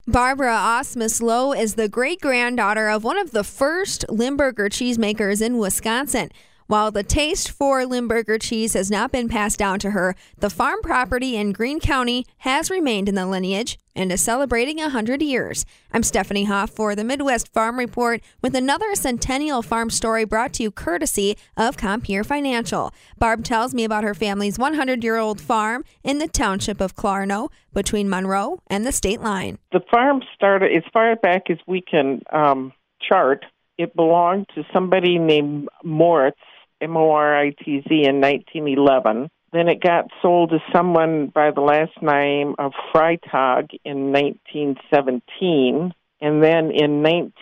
Barbara Osmus Lowe is the great-granddaughter of one of the first Limburger cheesemakers in Wisconsin. While the taste for Limburger cheese has not been passed down to her, the farm property in Greene County has remained in the lineage and is celebrating 100 years. I'm Stephanie Hoff for the Midwest Farm Report with another Centennial Farm story brought to you courtesy of Compeer Financial. Barb tells me about her family's 100-year-old farm in the township of Clarno between Monroe and the state line. The farm started as far back as we can chart. It belonged to somebody named Moritz, Moritz, in 1911. Then it got sold to someone by the last name of Freitag in 1917. And then in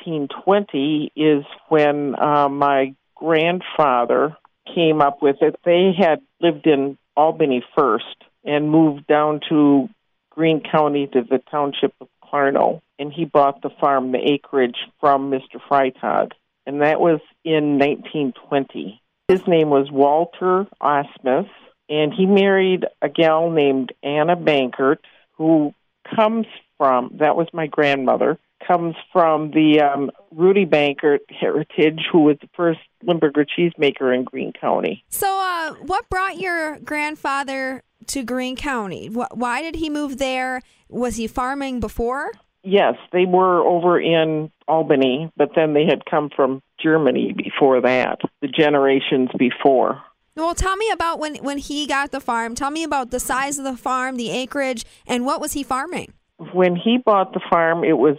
1920 is when my grandfather came up with it. They had lived in Albany first and moved down to Greene County to the township of Clarno. And he bought the farm, the acreage, from Mr. Freitag. And that was in 1920. His name was Walter Osmus, and he married a gal named Anna Bankert, who comes from, that was my grandmother, comes from the Rudy Bankert heritage, who was the first Limburger cheesemaker in Greene County. So what brought your grandfather to Greene County? Why did he move there? Was he farming before? Yes, they were over in Albany, but then they had come from Germany before that, the generations before. Well, tell me about when he got the farm. Tell me about the size of the farm, the acreage, and what was he farming? When he bought the farm, it was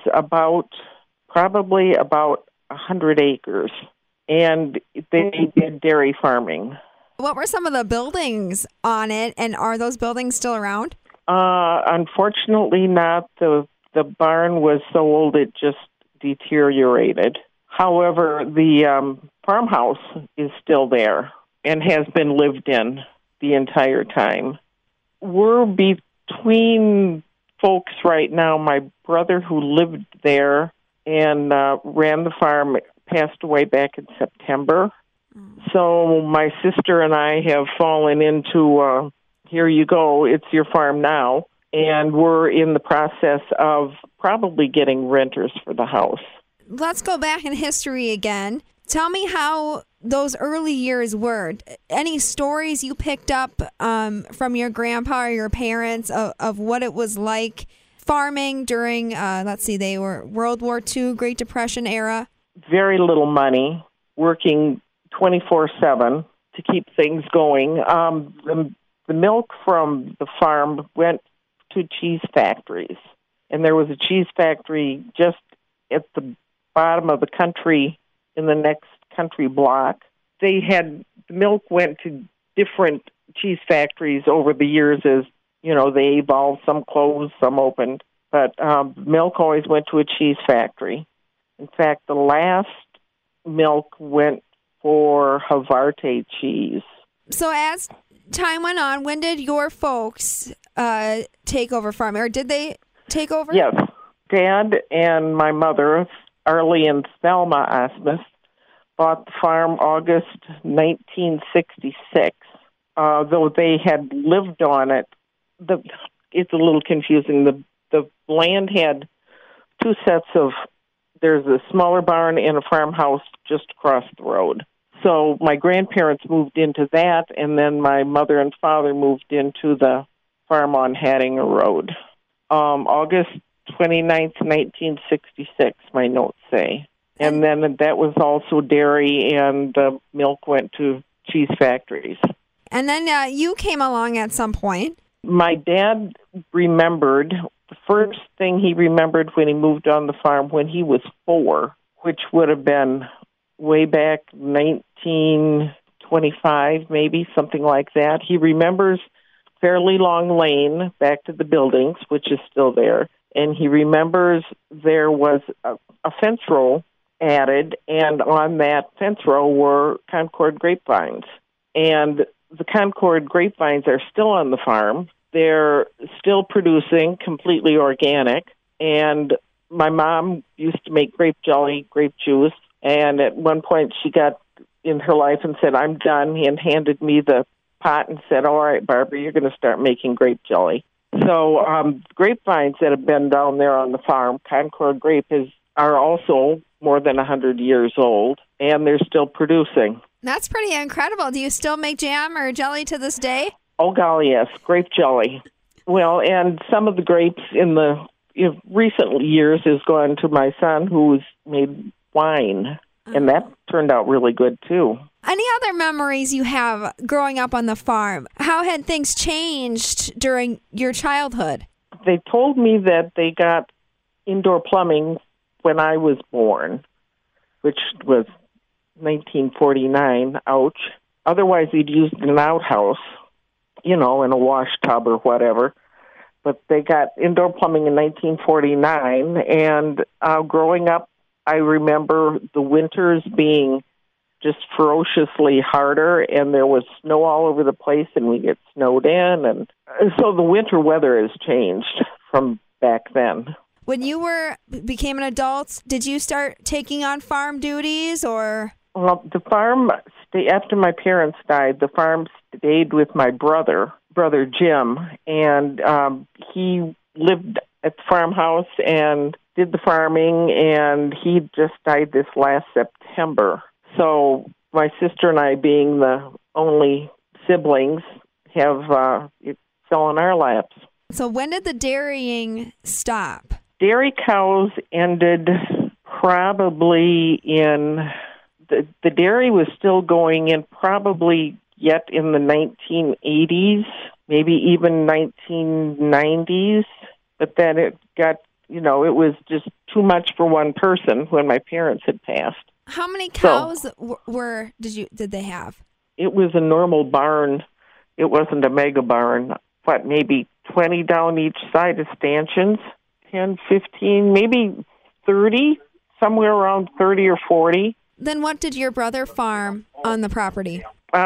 probably about 100 acres, and they did dairy farming. What were some of the buildings on it, and are those buildings still around? Unfortunately not. The barn was so old it just deteriorated. However, the farmhouse is still there and has been lived in the entire time. We're between folks right now. My brother, who lived there and ran the farm, passed away back in September. So my sister and I have fallen into, here you go, it's your farm now. And we're in the process of probably getting renters for the house. Let's go back in history again. Tell me how those early years were. Any stories you picked up from your grandpa or your parents of what it was like farming during, they were World War II, Great Depression era? Very little money, working 24/7 to keep things going. The milk from the farm went to cheese factories, and there was a cheese factory just at the bottom of the country in the next country block. The milk went to different cheese factories over the years as, they evolved. Some closed, some opened, but milk always went to a cheese factory. In fact, the last milk went for Havarti cheese. So as time went on, when did your folks take over farming, or did they take over? Yes. Dad and my mother, Arlie and Thelma Osmus, bought the farm August 1966. Though they had lived on it, it's a little confusing. The land had two sets of, there's a smaller barn and a farmhouse just across the road. So my grandparents moved into that, and then my mother and father moved into the farm on Hattinger Road. August 29th, 1966, my notes say. And then that was also dairy, and the milk went to cheese factories. And then you came along at some point. My dad remembered, the first thing he remembered when he moved on the farm when he was 4, which would have been way back 1925, maybe, something like that. He remembers Fairly Long Lane back to the buildings, which is still there. And he remembers there was a fence row added, and on that fence row were Concord grapevines. And the Concord grapevines are still on the farm. They're still producing, completely organic. And my mom used to make grape jelly, grape juice. And at one point she got in her life and said, I'm done, and handed me the pot and said, all right, Barbara, you're going to start making grape jelly. So grapevines that have been down there on the farm, Concord grape, are also more than 100 years old, and they're still producing. That's pretty incredible. Do you still make jam or jelly to this day? Oh, golly, yes, grape jelly. Well, and some of the grapes in the recent years has gone to my son, who's made wine, and that turned out really good, too. Any other memories you have growing up on the farm? How had things changed during your childhood? They told me that they got indoor plumbing when I was born, which was 1949, ouch. Otherwise, they'd used an outhouse, in a wash tub or whatever. But they got indoor plumbing in 1949, and growing up, I remember the winters being just ferociously harder, and there was snow all over the place, and we get snowed in, and so the winter weather has changed from back then. When you became an adult, did you start taking on farm duties, or? Well, the farm, after my parents died, the farm stayed with my brother Jim, and he lived at the farmhouse and did the farming, and he just died this last September. So my sister and I, being the only siblings, have it fell on our laps. So when did the dairying stop? Dairy cows ended probably in... The dairy was still going in probably yet in the 1980s, maybe even 1990s, but then it got, it was just too much for one person when my parents had passed. How many cows did they have? It was a normal barn. It wasn't a mega barn, but maybe 20 down each side of stanchions, 10, 15, maybe 30, somewhere around 30 or 40. Then what did your brother farm on the property?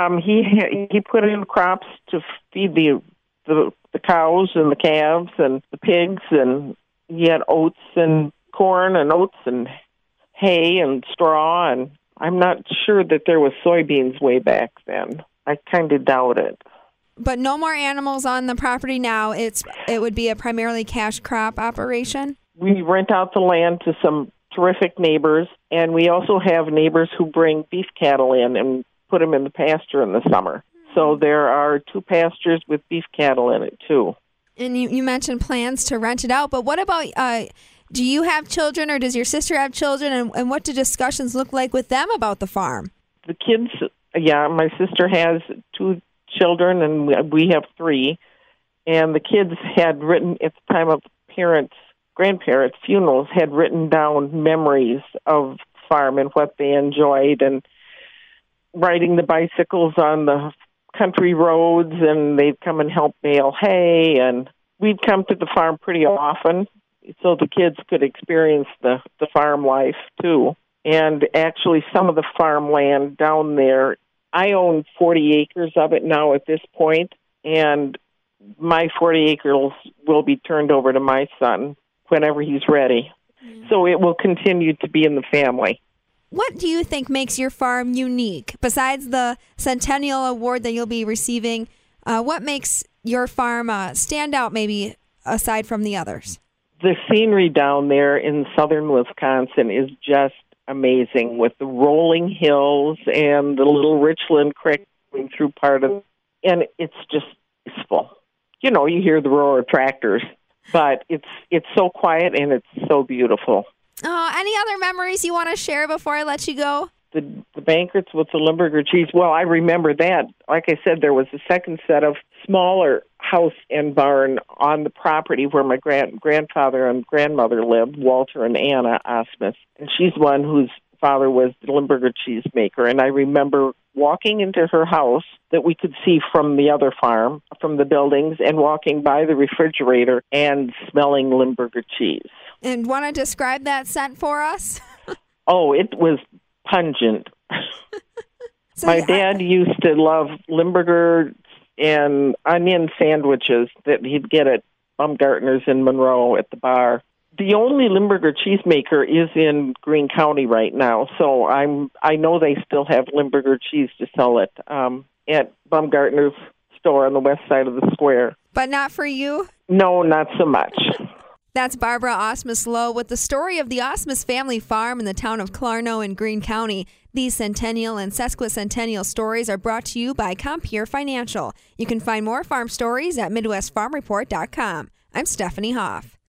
He put in crops to feed the cows and the calves and the pigs, and he had oats and corn and oats and hay and straw, and I'm not sure that there was soybeans way back then. I kind of doubt it. But no more animals on the property now. It would be a primarily cash crop operation? We rent out the land to some terrific neighbors, and we also have neighbors who bring beef cattle in and put them in the pasture in the summer. So there are 2 pastures with beef cattle in it, too. And you mentioned plans to rent it out, but what about, do you have children or does your sister have children, and what do discussions look like with them about the farm? The kids, my sister has 2 children, and we have 3, and the kids had written, at the time of grandparents' funerals, had written down memories of farm and what they enjoyed, and riding the bicycles on the country roads, and they'd come and help bale hay, and we'd come to the farm pretty often so the kids could experience the farm life too. And actually some of the farmland down there, I own 40 acres of it now at this point, and my 40 acres will be turned over to my son whenever he's ready. So it will continue to be in the family. What do you think makes your farm unique? Besides the Centennial Award that you'll be receiving, what makes your farm stand out maybe aside from the others? The scenery down there in southern Wisconsin is just amazing, with the rolling hills and the little Richland Creek going through part of it. And it's just peaceful. You hear the roar of tractors, but it's so quiet and it's so beautiful. Any other memories you want to share before I let you go? The banquets with the Limburger cheese. Well, I remember that. Like I said, there was a second set of smaller house and barn on the property where my grandfather and grandmother lived, Walter and Anna Osmus. And she's one whose father was the Limburger cheese maker. And I remember walking into her house that we could see from the other farm, from the buildings, and walking by the refrigerator and smelling Limburger cheese. And want to describe that scent for us? Oh, it was pungent. My dad used to love Limburger and onion sandwiches that he'd get at Baumgartner's in Monroe at the bar. The only Limburger cheesemaker is in Greene County right now, so I know they still have Limburger cheese to sell at Baumgartner's store on the west side of the square. But not for you? No, not so much. That's Barbara Osmus Lowe with the story of the Osmus family farm in the town of Clarno in Greene County. These centennial and sesquicentennial stories are brought to you by Compeer Financial. You can find more farm stories at MidwestFarmReport.com. I'm Stephanie Hoff.